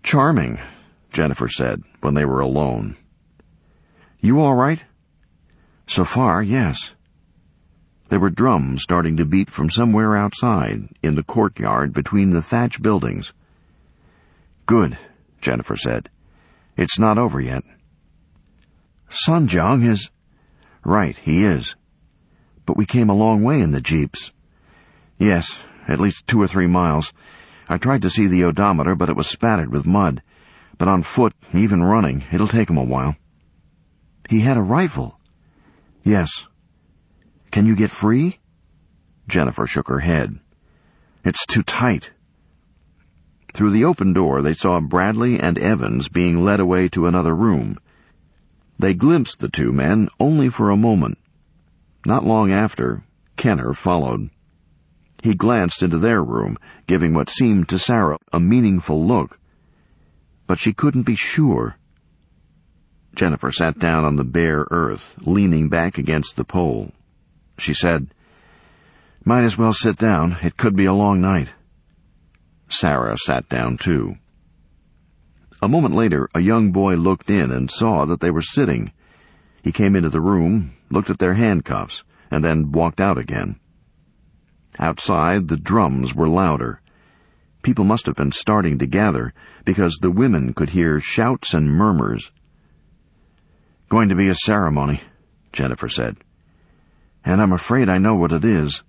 "Charming," Jennifer said when they were alone. "You all right?" "So far, yes." There were drums starting to beat from somewhere outside, in the courtyard between the thatch buildings. "Good," Jennifer said. "It's not over yet." "Sunjong is—" "Right, he is. But we came a long way in the jeeps." "Yes, at least 2 or 3 miles. I tried to see the odometer, but it was spattered with mud. But on foot, even running, it'll take him a while." "He had a rifle." "Yes." "Can you get free?" Jennifer shook her head. "It's too tight." Through the open door, they saw Bradley and Evans being led away to another room. They glimpsed the 2 men only for a moment. Not long after, Kenner followed. He glanced into their room, giving what seemed to Sarah a meaningful look. But she couldn't be sure. Jennifer sat down on the bare earth, leaning back against the pole. She said, "Might as well sit down. It could be a long night." Sarah sat down too. A moment later, a young boy looked in and saw that they were sitting. He came into the room, looked at their handcuffs, and then walked out again. Outside, the drums were louder. People must have been starting to gather, because the women could hear shouts and murmurs. "Going to be a ceremony," Jennifer said. "And I'm afraid I know what it is."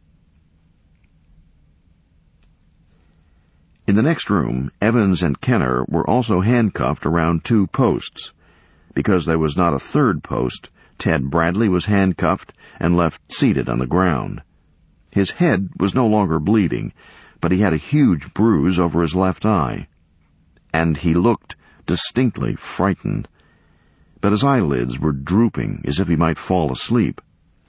In the next room, Evans and Kenner were also handcuffed around 2 posts. Because there was not a third post, Ted Bradley was handcuffed and left seated on the ground. His head was no longer bleeding, but he had a huge bruise over his left eye. And he looked distinctly frightened. But his eyelids were drooping as if he might fall asleep.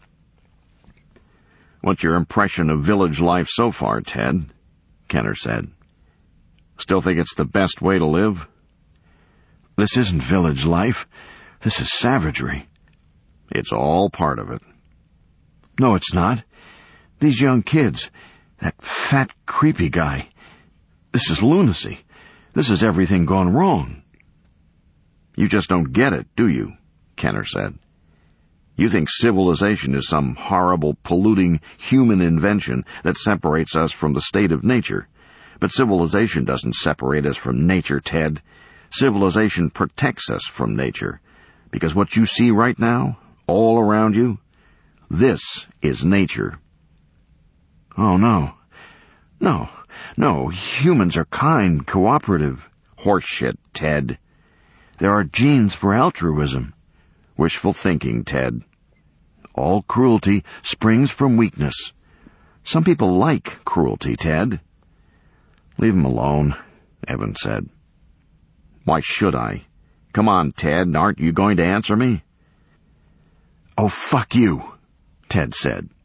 "What's your impression of village life so far, Ted?" Kenner said. "Still think it's the best way to live?" "This isn't village life. This is savagery." "It's all part of it." "No, it's not. These young kids, that fat, creepy guy. This is lunacy. This is everything gone wrong." "You just don't get it, do you?" Kenner said. "You think civilization is some horrible, polluting human invention that separates us from the state of nature. But civilization doesn't separate us from nature, Ted. Civilization protects us from nature. Because what you see right now, all around you, this is nature." "Oh, no. No, humans are kind, cooperative." "Horseshit, Ted. There are genes for altruism." "Wishful thinking, Ted." "All cruelty springs from weakness. Some people like cruelty, Ted." "Leave him alone," Evans said. "Why should I? Come on, Ted, aren't you going to answer me?" "Oh, fuck you," Ted said.